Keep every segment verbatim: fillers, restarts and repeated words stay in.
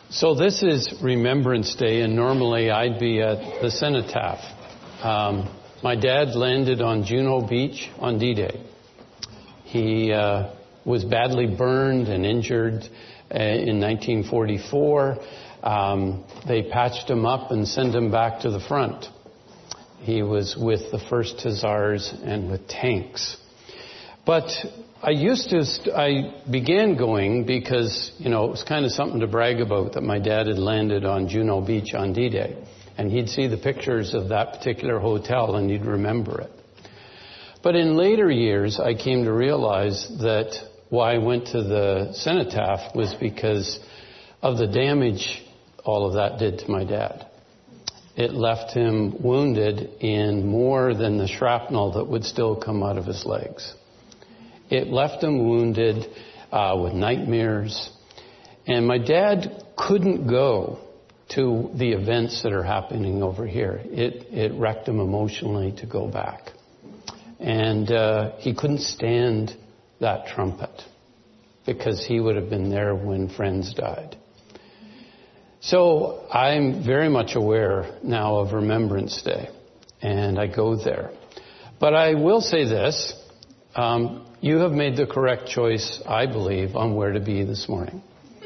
So this is Remembrance Day, and normally I'd be at the cenotaph. Um, my dad landed on Juno Beach on D-Day. He uh, was badly burned and injured uh, in nineteen forty-four. Um, they patched him up and sent him back to the front. He was with the first Hussars and with tanks. But I used to, st- I began going because, you know, it was kind of something to brag about that my dad had landed on Juno Beach on D-Day. And he'd see the pictures of that particular hotel and he'd remember it. But in later years, I came to realize that why I went to the cenotaph was because of the damage all of that did to my dad. It left him wounded in more than the shrapnel that would still come out of his legs. It left him wounded uh, with nightmares. And my dad couldn't go to the events that are happening over here. It, it wrecked him emotionally to go back. And uh, he couldn't stand that trumpet because he would have been there when friends died. So I'm very much aware now of Remembrance Day, and I go there. But I will say this. Um, you have made the correct choice, I believe, on where to be this morning.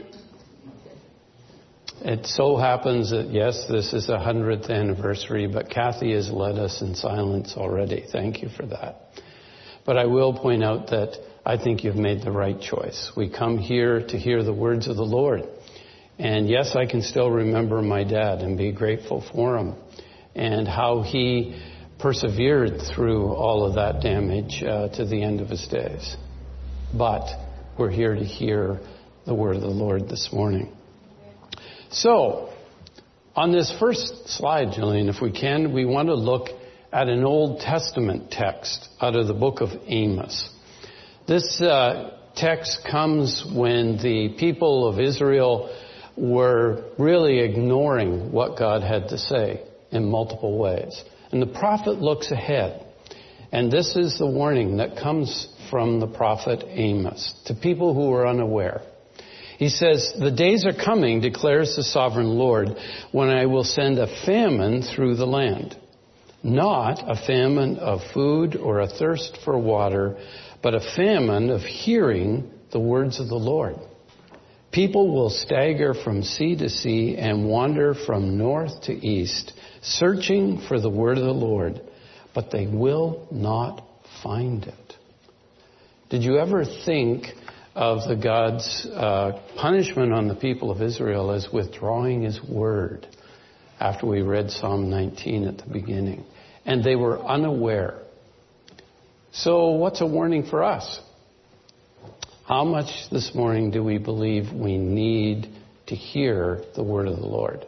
It so happens that, yes, this is a hundredth anniversary, but Kathy has led us in silence already. Thank you for that. But I will point out that I think you've made the right choice. We come here to hear the words of the Lord. And yes, I can still remember my dad and be grateful for him and how he persevered through all of that damage uh, to the end of his days. But we're here to hear the word of the Lord this morning. So, on this first slide, Jillian, if we can, we want to look at an Old Testament text out of the book of Amos. This uh, text comes when the people of Israel were really ignoring what God had to say in multiple ways. And the prophet looks ahead. And this is the warning that comes from the prophet Amos to people who are unaware. He says, "The days are coming, declares the sovereign Lord, when I will send a famine through the land. Not a famine of food or a thirst for water, but a famine of hearing the words of the Lord. People will stagger from sea to sea and wander from north to east, searching for the word of the Lord, but they will not find it." Did you ever think of the God's uh, punishment on the people of Israel as withdrawing his word after we read Psalm nineteen at the beginning? And they were unaware. So what's a warning for us? How much this morning do we believe we need to hear the word of the Lord?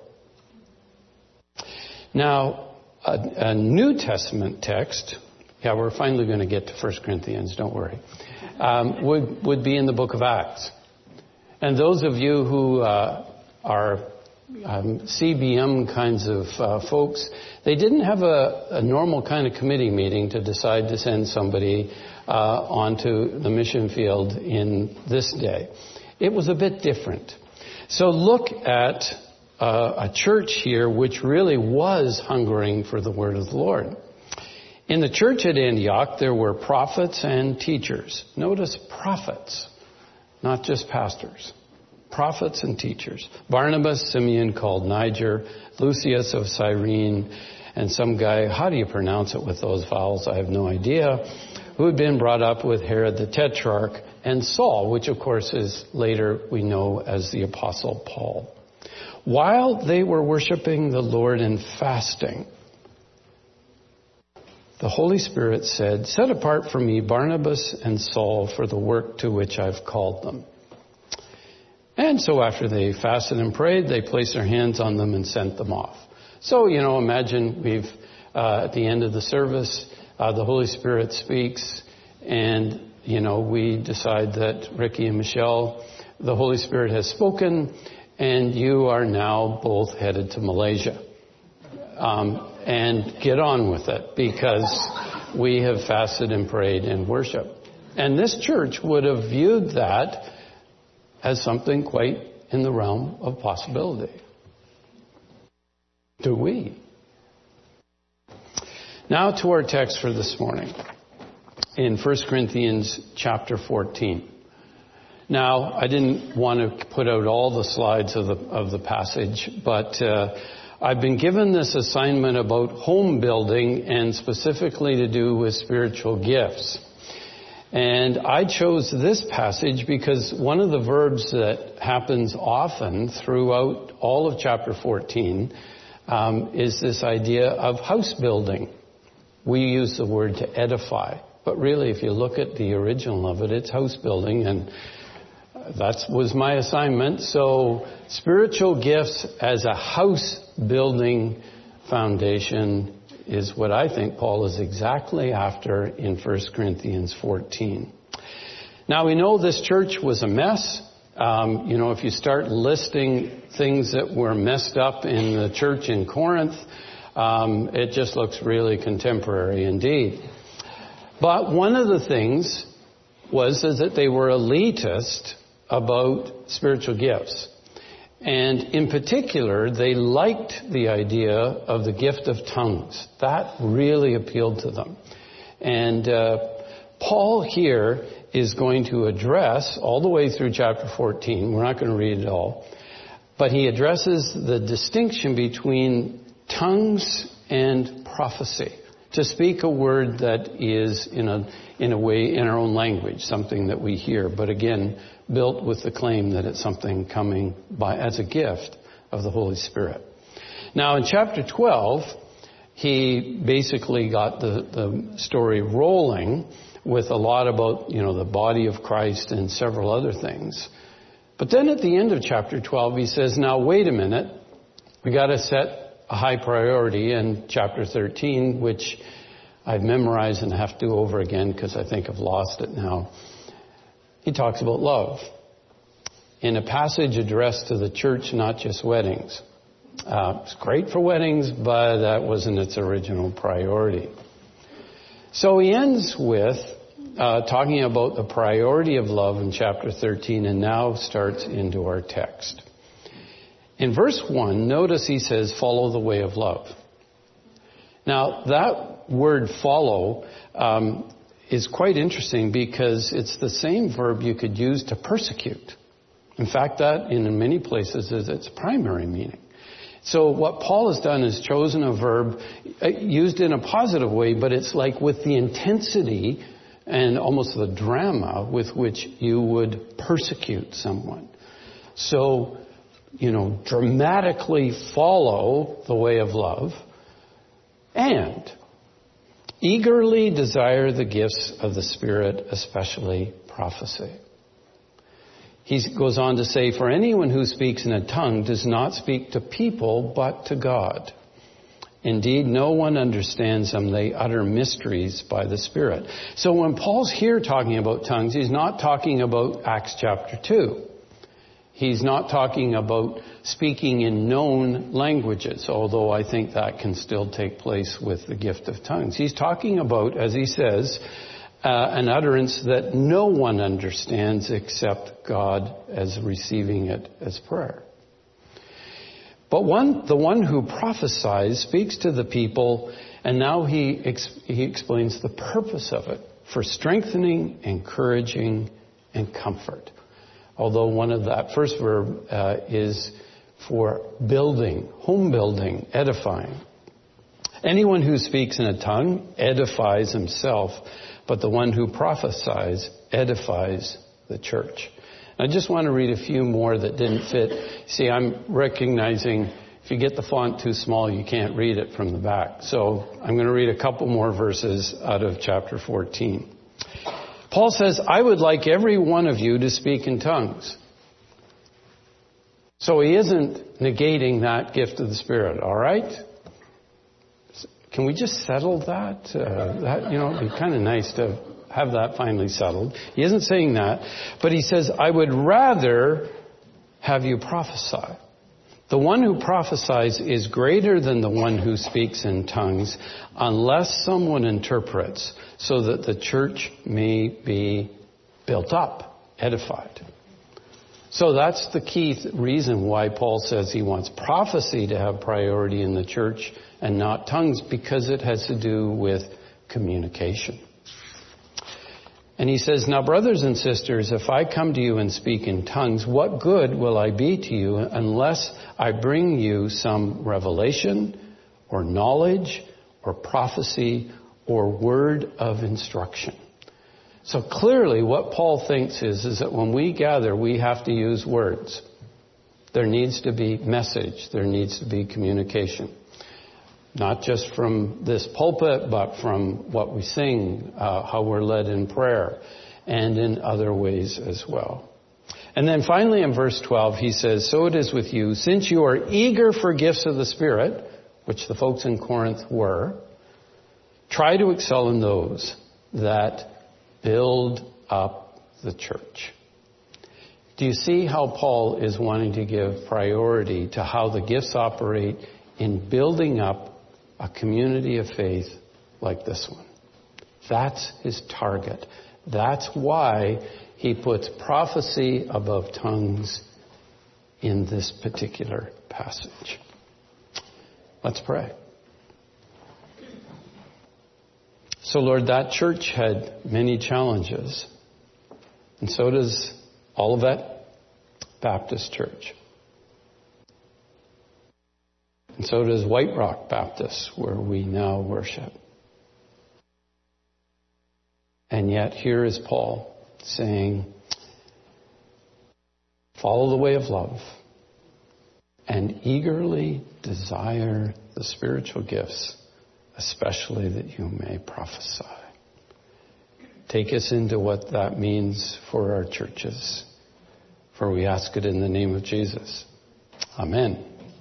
Now, a, a New Testament text, yeah, we're finally going to get to First Corinthians, don't worry, um, would, would be in the book of Acts. And those of you who uh, are um, C B M kinds of uh, folks, they didn't have a, a normal kind of committee meeting to decide to send somebody Uh, onto the mission field in this day. It was a bit different. So look at uh, a church here which really was hungering for the word of the Lord. In the church at Antioch, there were prophets and teachers. Notice prophets, not just pastors. Prophets and teachers. Barnabas, Simeon called Niger, Lucius of Cyrene, and some guy, how do you pronounce it with those vowels? I have no idea. Who had been brought up with Herod the Tetrarch, and Saul, which of course is later we know as the Apostle Paul. While they were worshiping the Lord and fasting, the Holy Spirit said, "Set apart for me Barnabas and Saul for the work to which I've called them." And so after they fasted and prayed, they placed their hands on them and sent them off. So, you know, imagine we've, uh, at the end of the service, Uh, the Holy Spirit speaks, and, you know, we decide that Ricky and Michelle, the Holy Spirit has spoken, and you are now both headed to Malaysia. Um, and get on with it, because we have fasted and prayed and worshiped. And this church would have viewed that as something quite in the realm of possibility. Do we? Now to our text for this morning in First Corinthians chapter fourteen. Now, I didn't want to put out all the slides of the of the passage, but uh, I've been given this assignment about home building and specifically to do with spiritual gifts. And I chose this passage because one of the verbs that happens often throughout all of chapter fourteen um, is this idea of house building. We use the word to edify, but really if you look at the original of it, it's house building, and that was my assignment. So spiritual gifts as a house building foundation is what I think Paul is exactly after in First Corinthians fourteen. Now we know this church was a mess. Um, you know, if you start listing things that were messed up in the church in Corinth, um, it just looks really contemporary indeed. But one of the things was is that they were elitist about spiritual gifts. And in particular, they liked the idea of the gift of tongues. That really appealed to them. And uh, Paul here is going to address, all the way through chapter fourteen, we're not going to read it all, but he addresses the distinction between tongues and prophecy. To speak a word that is in a in a way in our own language, something that we hear, but again, built with the claim that it's something coming by as a gift of the Holy Spirit. Now in chapter twelve, he basically got the, the story rolling with a lot about, you know, the body of Christ and several other things. But then at the end of chapter twelve, he says, now wait a minute, we got to set a high priority. In chapter thirteen, which I've memorized and have to do over again because I think I've lost it now, he talks about love in a passage addressed to the church, not just weddings. Uh, it's great for weddings, but that wasn't its original priority. So he ends with uh, talking about the priority of love in chapter thirteen, and now starts into our text. In verse one, notice he says, follow the way of love. Now, that word follow um, is quite interesting because it's the same verb you could use to persecute. In fact, that in many places is its primary meaning. So what Paul has done is chosen a verb used in a positive way, but it's like with the intensity and almost the drama with which you would persecute someone. So, you know, dramatically follow the way of love and eagerly desire the gifts of the Spirit, especially prophecy. He goes on to say, for anyone who speaks in a tongue does not speak to people, but to God. Indeed, no one understands them. They utter mysteries by the Spirit. So when Paul's here talking about tongues, he's not talking about Acts chapter two. He's not talking about speaking in known languages, although I think that can still take place with the gift of tongues. He's talking about, as he says, uh, an utterance that no one understands except God as receiving it as prayer. But one, the one who prophesies speaks to the people, and now he ex- he explains the purpose of it, for strengthening, encouraging, and comfort. Although one of that first verb uh, is for building, home building, edifying. Anyone who speaks in a tongue edifies himself, but the one who prophesies edifies the church. I just want to read a few more that didn't fit. See, I'm recognizing if you get the font too small, you can't read it from the back. So I'm going to read a couple more verses out of chapter fourteen. Paul says, I would like every one of you to speak in tongues. So he isn't negating that gift of the Spirit, all right? Can we just settle that? Uh, that, you know, it'd be kind of nice to have that finally settled. He isn't saying that, but he says, I would rather have you prophesy. The one who prophesies is greater than the one who speaks in tongues, unless someone interprets, so that the church may be built up, edified. So that's the key th- reason why Paul says he wants prophecy to have priority in the church and not tongues, because it has to do with communication. And he says, now, brothers and sisters, if I come to you and speak in tongues, what good will I be to you unless I bring you some revelation or knowledge or prophecy or word of instruction? So clearly what Paul thinks is, is that when we gather, we have to use words. There needs to be message. There needs to be communication. Not just from this pulpit, but from what we sing, uh, how we're led in prayer, and in other ways as well. And then finally in verse twelve, he says, so it is with you, since you are eager for gifts of the Spirit, which the folks in Corinth were, try to excel in those that build up the church. Do you see how Paul is wanting to give priority to how the gifts operate in building up a community of faith like this one? That's his target. That's why he puts prophecy above tongues in this particular passage. Let's pray. So, Lord, that church had many challenges, and so does Olivet Baptist Church. And so does White Rock Baptist, where we now worship. And yet here is Paul saying, follow the way of love and eagerly desire the spiritual gifts, especially that you may prophesy. Take us into what that means for our churches, for we ask it in the name of Jesus. Amen.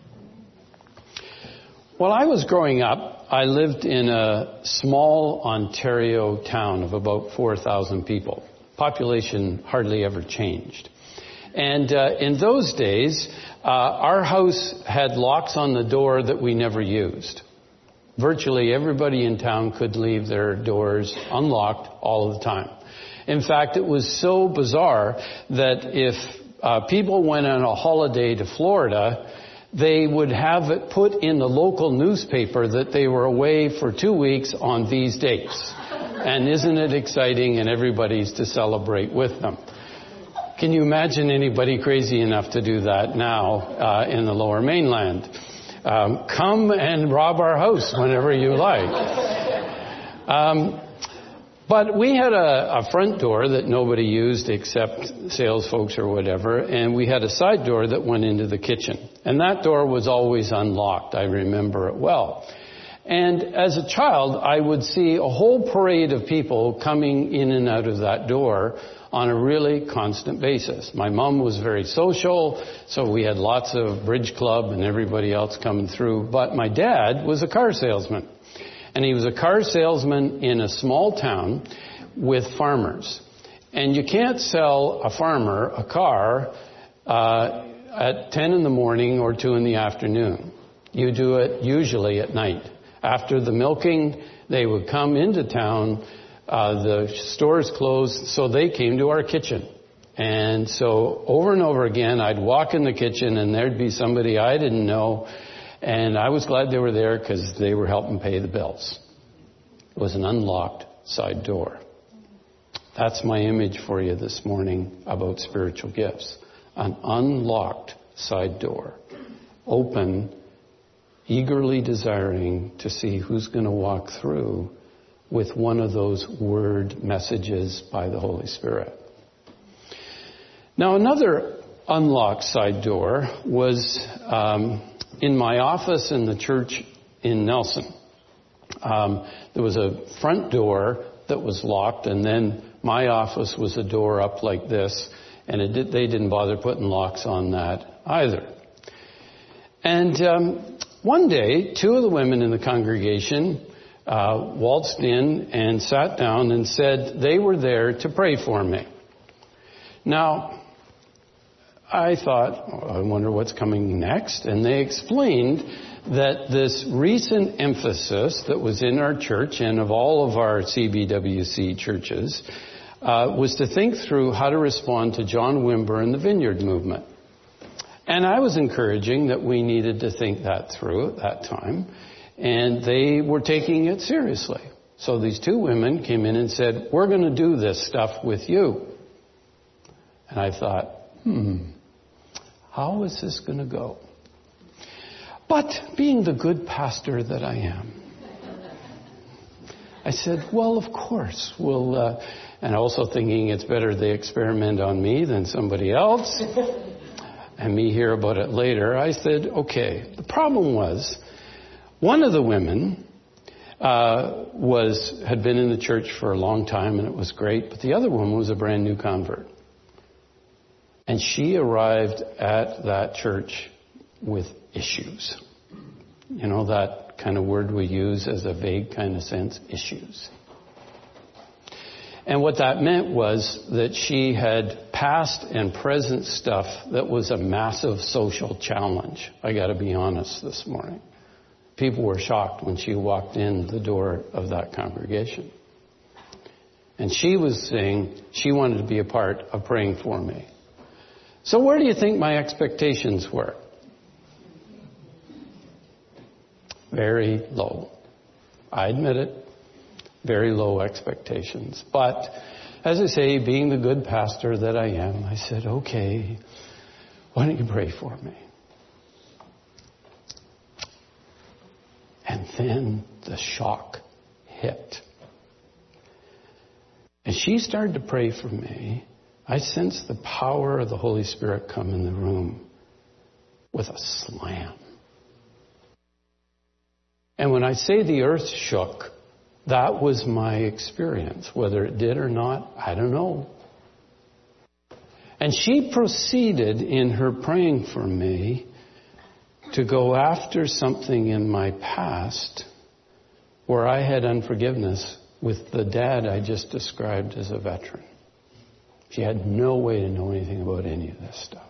While I was growing up, I lived in a small Ontario town of about four thousand people. Population hardly ever changed. And uh, in those days, uh, our house had locks on the door that we never used. Virtually everybody in town could leave their doors unlocked all of the time. In fact, it was so bizarre that if uh, people went on a holiday to Florida, they would have it put in the local newspaper that they were away for two weeks on these dates. And isn't it exciting? And everybody's to celebrate with them. Can you imagine anybody crazy enough to do that now uh, in the Lower Mainland? Um, come and rob our house whenever you like. Um, but we had a, a front door that nobody used except sales folks or whatever, and we had a side door that went into the kitchen. And that door was always unlocked. I remember it well. And as a child, I would see a whole parade of people coming in and out of that door on a really constant basis. My mom was very social, so we had lots of bridge club and everybody else coming through. But my dad was a car salesman. And he was a car salesman in a small town with farmers. And you can't sell a farmer a car uh, at ten in the morning or two in the afternoon. You do it usually at night. After the milking, they would come into town. Uh, the stores closed, so they came to our kitchen. And so over and over again, I'd walk in the kitchen and there'd be somebody I didn't know. And I was glad they were there because they were helping pay the bills. It was an unlocked side door. That's my image for you this morning about spiritual gifts. An unlocked side door. Open, eagerly desiring to see who's going to walk through with one of those word messages by the Holy Spirit. Now, another unlocked side door was um, in my office in the church in Nelson. Um, there was a front door that was locked, and then my office was a door up like this, and it did, they didn't bother putting locks on that either. And um, one day, two of the women in the congregation uh, waltzed in and sat down and said they were there to pray for me. Now, I thought, oh, I wonder what's coming next. And they explained that this recent emphasis that was in our church and of all of our C B W C churches uh, was to think through how to respond to John Wimber and the Vineyard Movement. And I was encouraging that we needed to think that through at that time. And they were taking it seriously. So these two women came in and said, we're going to do this stuff with you. And I thought, hmm, how is this going to go? But being the good pastor that I am, I said, well, of course, we'll, uh, and also thinking it's better they experiment on me than somebody else, and me hear about it later, I said, okay. The problem was, one of the women uh, was had been in the church for a long time, and it was great, but the other woman was a brand new convert. And she arrived at that church with issues. You know, that kind of word we use as a vague kind of sense, issues. And what that meant was that she had past and present stuff that was a massive social challenge. I got to be honest this morning. People were shocked when she walked in the door of that congregation. And she was saying she wanted to be a part of praying for me. So where do you think my expectations were? Very low. I admit it. Very low expectations. But, as I say, being the good pastor that I am, I said, okay, why don't you pray for me? And then the shock hit. As she started to pray for me, I sensed the power of the Holy Spirit come in the room with a slam. And when I say the earth shook, that was my experience. Whether it did or not, I don't know. And she proceeded in her praying for me to go after something in my past where I had unforgiveness with the dad I just described as a veteran. She had no way to know anything about any of this stuff.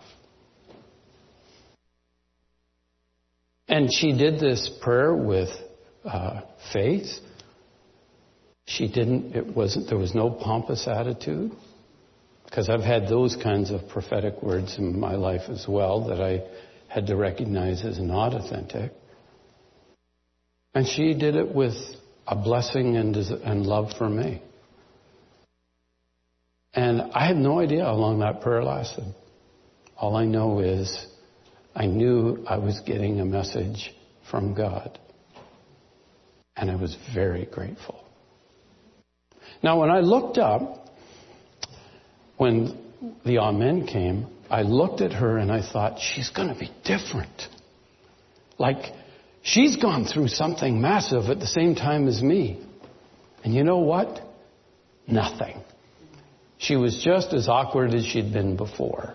And she did this prayer with uh, faith. She didn't, it wasn't, there was no pompous attitude. Because I've had those kinds of prophetic words in my life as well that I had to recognize as not authentic. And she did it with a blessing and, and love for me. And I have no idea how long that prayer lasted. All I know is I knew I was getting a message from God. And I was very grateful. Now, when I looked up, when the amen came, I looked at her and I thought, she's going to be different. Like, she's gone through something massive at the same time as me. And you know what? Nothing. She was just as awkward as she'd been before.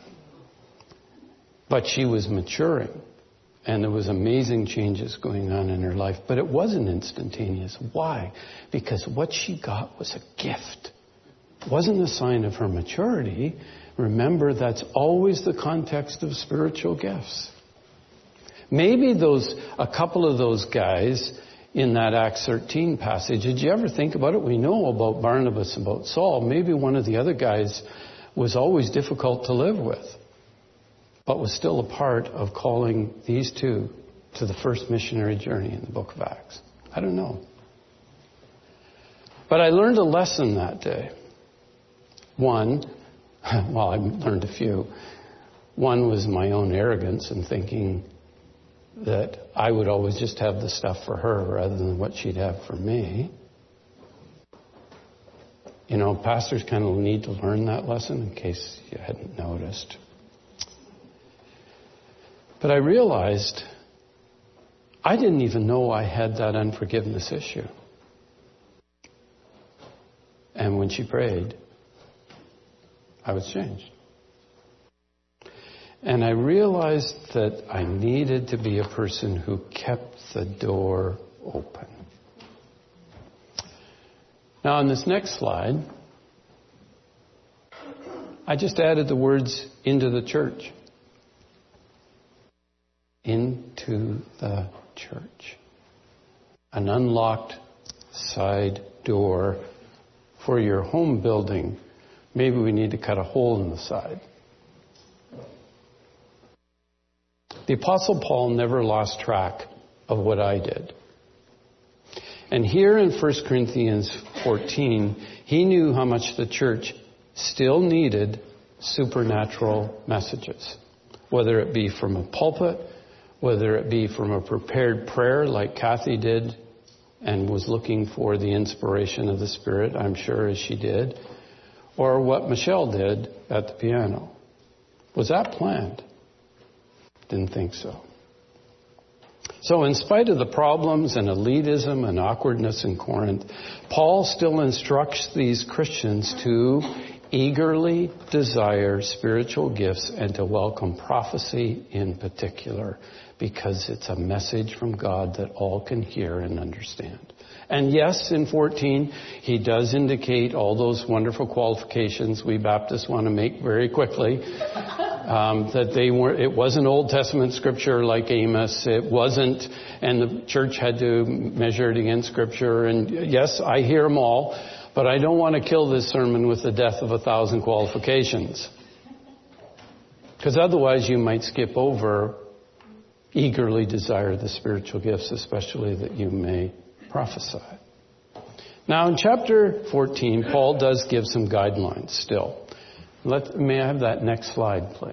But she was maturing. And there was amazing changes going on in her life. But it wasn't instantaneous. Why? Because what she got was a gift. It wasn't a sign of her maturity. Remember, that's always the context of spiritual gifts. Maybe those, a couple of those guys in that Acts thirteen passage, did you ever think about it? We know about Barnabas, about Saul. Maybe one of the other guys was always difficult to live with, but was still a part of calling these two to the first missionary journey in the book of Acts. I don't know. But I learned a lesson that day. One, well, I learned a few. One was my own arrogance in thinking that I would always just have the stuff for her rather than what she'd have for me. You know, pastors kind of need to learn that lesson in case you hadn't noticed. But I realized I didn't even know I had that unforgiveness issue. And when she prayed, I was changed. And I realized that I needed to be a person who kept the door open. Now, on this next slide, I just added the words into the church. Into the church. An unlocked side door for your home building, maybe we need to cut a hole in the side. The Apostle Paul never lost track of what I did. And here in First Corinthians fourteen, he knew how much the church still needed supernatural messages. Whether it be from a pulpit, whether it be from a prepared prayer like Kathy did and was looking for the inspiration of the Spirit, I'm sure, as she did, or what Michelle did at the piano. Was that planned? Didn't think so. So in spite of the problems and elitism and awkwardness in Corinth, Paul still instructs these Christians to eagerly desire spiritual gifts and to welcome prophecy in particular, because it's a message from God that all can hear and understand. And yes, in fourteen, he does indicate all those wonderful qualifications we Baptists want to make very quickly. Um, that they weren't, it wasn't Old Testament scripture like Amos. It wasn't, and the church had to measure it against scripture. And yes, I hear them all, but I don't want to kill this sermon with the death of a thousand qualifications. Because otherwise you might skip over eagerly desire the spiritual gifts, especially that you may prophesy. Now in chapter fourteen, Paul does give some guidelines still. Let, may I have that next slide, please?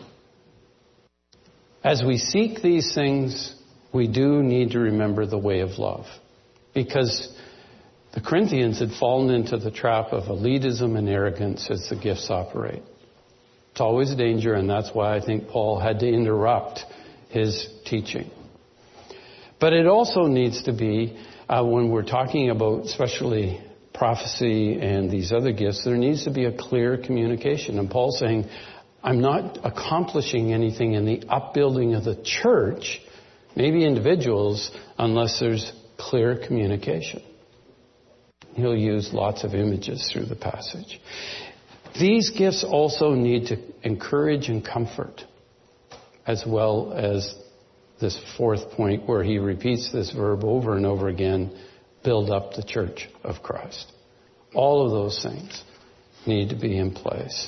As we seek these things, we do need to remember the way of love. Because the Corinthians had fallen into the trap of elitism and arrogance as the gifts operate. It's always a danger, and that's why I think Paul had to interrupt his teaching. But it also needs to be, uh, when we're talking about especially prophecy and these other gifts, there needs to be a clear communication. And Paul's saying, I'm not accomplishing anything in the upbuilding of the church, maybe individuals, unless there's clear communication. He'll use lots of images through the passage. These gifts also need to encourage and comfort, as well as this fourth point where he repeats this verb over and over again, build up the church of Christ. All of those things need to be in place.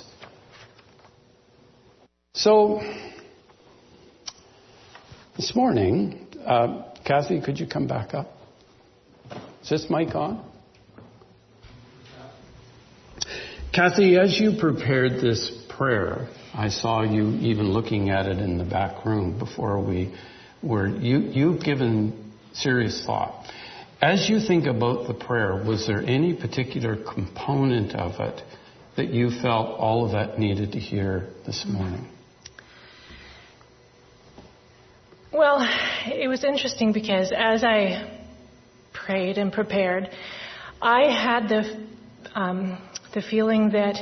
So, this morning, uh, Kathy, could you come back up? Is this mic on? Kathy, as you prepared this prayer, I saw you even looking at it in the back room before we were, you, you've given serious thought. As you think about the prayer, was there any particular component of it that you felt all of that needed to hear this morning? Well, it was interesting because as I prayed and prepared, I had the um, the feeling that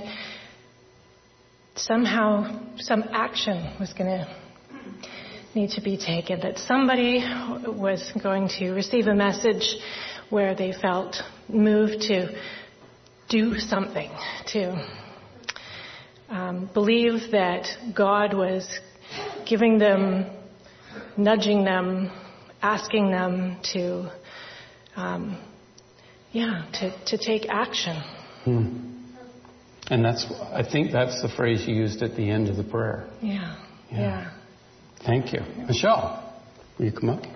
somehow some action was going to need to be taken, that somebody was going to receive a message where they felt moved to do something, to um, believe that God was giving them, nudging them, asking them to, um, yeah, to, to take action. Hmm. And that's, I think that's the phrase you used at the end of the prayer. Yeah, yeah. yeah. Thank you. Michelle, will you come up?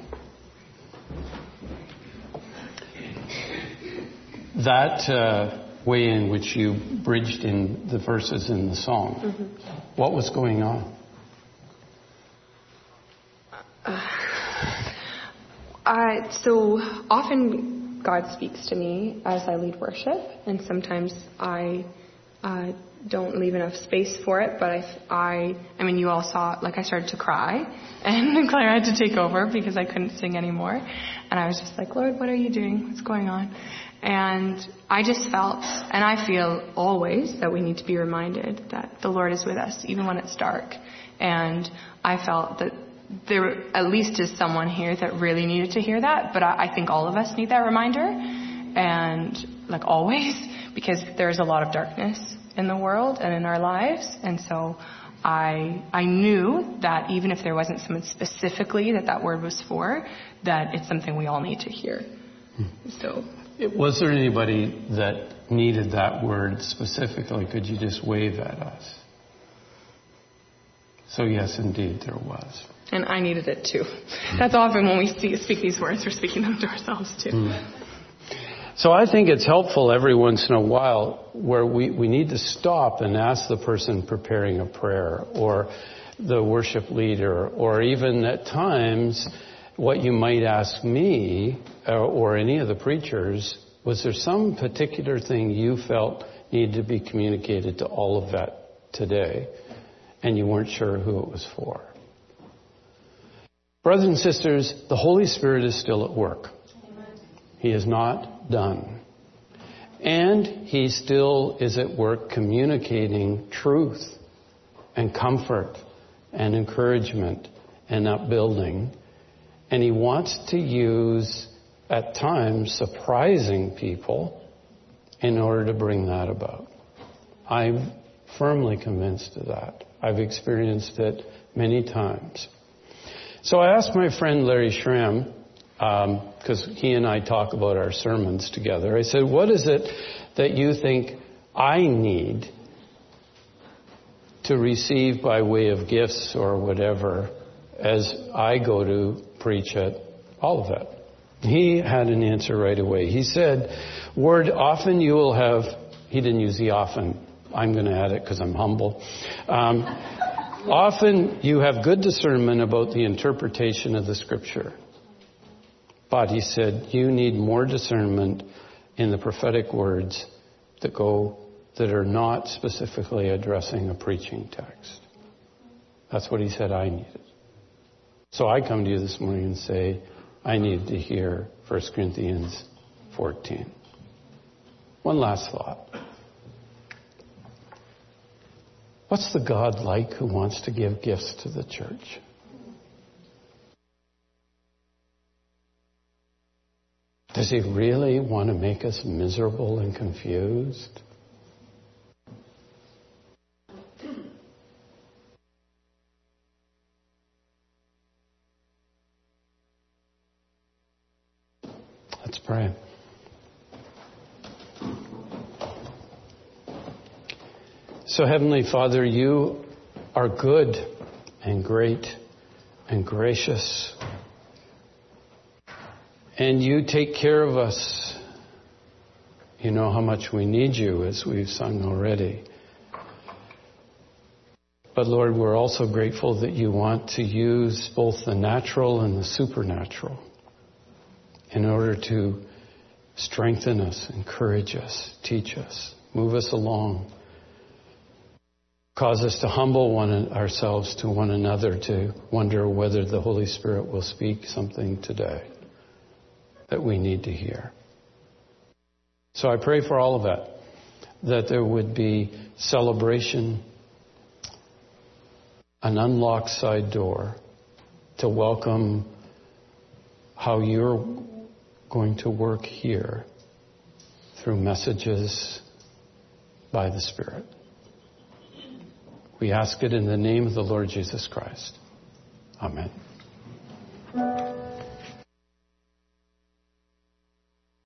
That uh, way in which you bridged in the verses in the song, mm-hmm. What was going on? Uh, I, so often God speaks to me as I lead worship, and sometimes I uh, don't leave enough space for it, but I, I, I mean, you all saw, like, I started to cry, and Claire had to take over because I couldn't sing anymore, and I was just like, Lord, what are you doing? What's going on? And I just felt, and I feel always, that we need to be reminded that the Lord is with us, even when it's dark, and I felt that there at least is someone here that really needed to hear that, but I, I think all of us need that reminder, and, like, always, because there's a lot of darkness in the world and in our lives, and so I I knew that even if there wasn't someone specifically that that word was for, that it's something we all need to hear. So it, was there anybody that needed that word specifically? Could you just wave at us? So yes, indeed, there was. And I needed it too. That's often when we see, speak these words, we're speaking them to ourselves too. Mm. So I think it's helpful every once in a while where we, we need to stop and ask the person preparing a prayer or the worship leader, or even at times what you might ask me or, or any of the preachers, was there some particular thing you felt needed to be communicated to all of that today and you weren't sure who it was for? Brothers and sisters, the Holy Spirit is still at work. He is not done. And He still is at work communicating truth and comfort and encouragement and upbuilding. And He wants to use, at times, surprising people in order to bring that about. I'm firmly convinced of that. I've experienced it many times. So I asked my friend Larry Schramm, because um, he and I talk about our sermons together. I said, what is it that you think I need to receive by way of gifts or whatever as I go to preach at Olivet? He had an answer right away. He said, Ward, often you will have, he didn't use the often, I'm going to add it because I'm humble. Um, often you have good discernment about the interpretation of the Scripture. But he said, you need more discernment in the prophetic words that go, that are not specifically addressing a preaching text. That's what he said I needed. So I come to you this morning and say, I need to hear First Corinthians fourteen. One last thought. What's the God like who wants to give gifts to the church? Does He really want to make us miserable and confused? Let's pray. So, Heavenly Father, You are good and great and gracious. And You take care of us. You know how much we need You, as we've sung already. But Lord, we're also grateful that You want to use both the natural and the supernatural in order to strengthen us, encourage us, teach us, move us along, cause us to humble one ourselves to one another, to wonder whether the Holy Spirit will speak something today that we need to hear. So I pray for all of that, that there would be celebration, an unlocked side door to welcome how You're going to work here through messages by the Spirit. We ask it in the name of the Lord Jesus Christ. Amen.